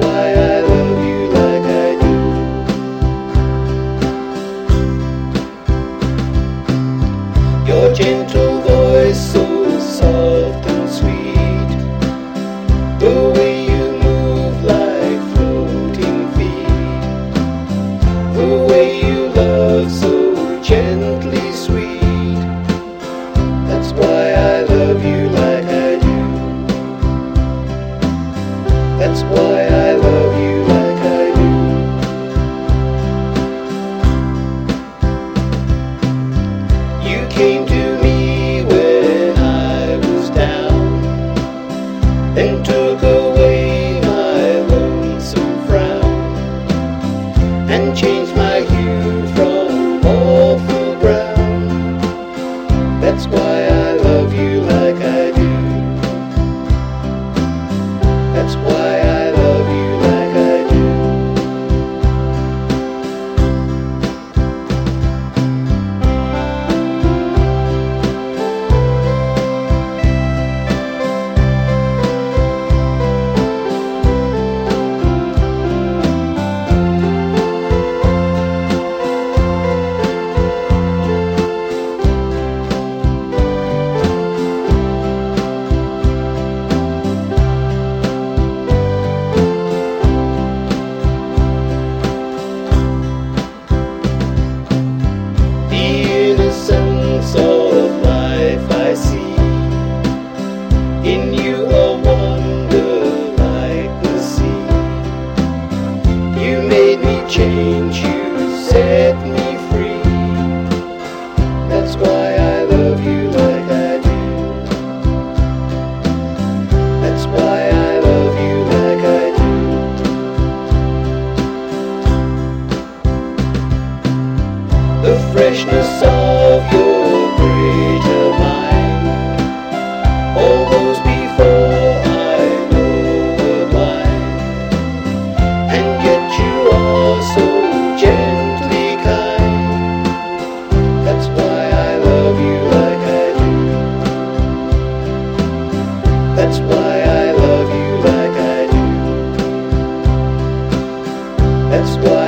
why I love you like I do. Your gentle voice, so soft and sweet, the way you move like floating feet, the way you love so gently sweet. That's why I love you like I do. That's why I love you like I do. You came to me when I was down, and took away my lonesome frown, and changed my hue from awful brown. That's why I love you like I do. That's why I love you like I do. Of life I see in you, a wonder like the sea. You made me change, you set me free. That's why I love you like I do. That's why I love you like I do. The freshness of your greater mind, all those before I know were blind, and yet you are so gently kind. That's why I love you like I do. That's why I love you like I do. That's why